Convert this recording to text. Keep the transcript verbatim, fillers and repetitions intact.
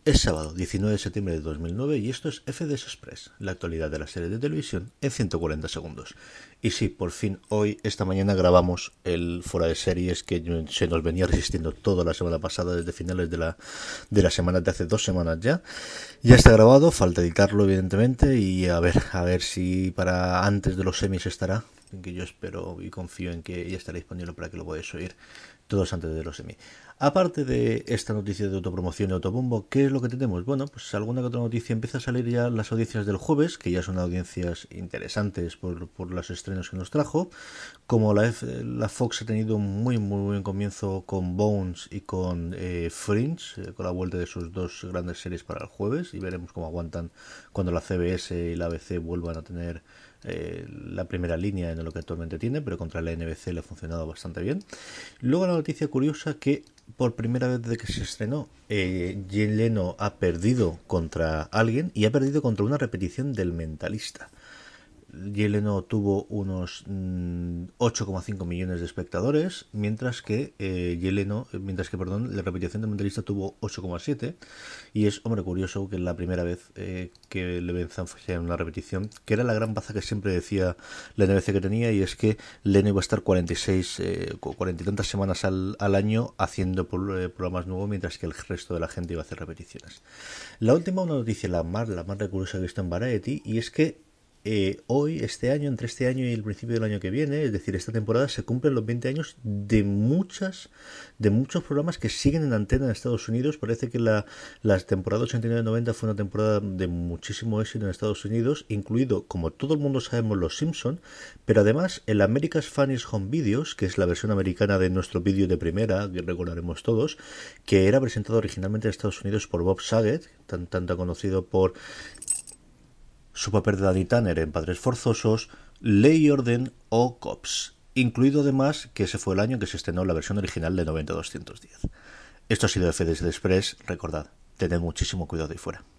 Es sábado, diecinueve de septiembre de dos mil nueve y esto es F D S Express, la actualidad de las series de televisión en ciento cuarenta segundos. Y sí, por fin hoy, esta mañana grabamos el fuera de series que se nos venía resistiendo toda la semana pasada, desde finales de la, de la semana de hace dos semanas ya. Ya está grabado, falta editarlo evidentemente y a ver, a ver si para antes de los semis estará, que yo espero y confío en que ya estará disponible para que lo podáis oír todos antes de los semi. Aparte de esta noticia de autopromoción y autobombo, ¿qué es lo que tenemos? Bueno, pues alguna que otra noticia. Empieza a salir ya las audiencias del jueves, que ya son audiencias interesantes por, por los estrenos que nos trajo. Como la, F, la Fox ha tenido un muy muy buen comienzo con Bones y con eh, Fringe, eh, con la vuelta de sus dos grandes series para el jueves, y veremos cómo aguantan cuando la C B S y la A B C vuelvan a tener eh, la primera línea en lo que actualmente tiene, pero contra la N B C le ha funcionado bastante bien. Luego la noticia curiosa que por primera vez desde que se estrenó, eh, Jay Leno ha perdido contra alguien y ha perdido contra una repetición del Mentalista. Jay Leno tuvo unos mmm, ocho coma cinco millones de espectadores, mientras que eh, Jay Leno, mientras que perdón, la repetición del Mentalista tuvo ocho coma siete, y es, hombre, curioso que es la primera vez eh, que le venzan en una repetición, que era la gran baza que siempre decía la N B C que tenía, y es que Leno iba a estar cuarenta y seis, eh, cuarenta y tantas semanas al, al año haciendo por, eh, programas nuevos, mientras que el resto de la gente iba a hacer repeticiones. La última, una noticia la más, la más curiosa que he visto en Variety, y es que Eh, hoy, este año, entre este año y el principio del año que viene, es decir, esta temporada, se cumplen los veinte años de muchas, de muchos programas que siguen en antena en Estados Unidos. Parece que la, la temporada ochenta y nueve noventa fue una temporada de muchísimo éxito en Estados Unidos, incluido, como todo el mundo sabemos, Los Simpson, pero además el America's Funniest Home Videos, que es la versión americana de nuestro vídeo de primera, que recordaremos todos, que era presentado originalmente en Estados Unidos por Bob Saget, tan, tanto conocido por su papel de Danny Tanner en Padres Forzosos, Ley y Orden o Cops, incluido además que ese fue el año en que se estrenó la versión original de noventa doscientos diez. Esto ha sido F D S Express, recordad, tened muchísimo cuidado ahí fuera.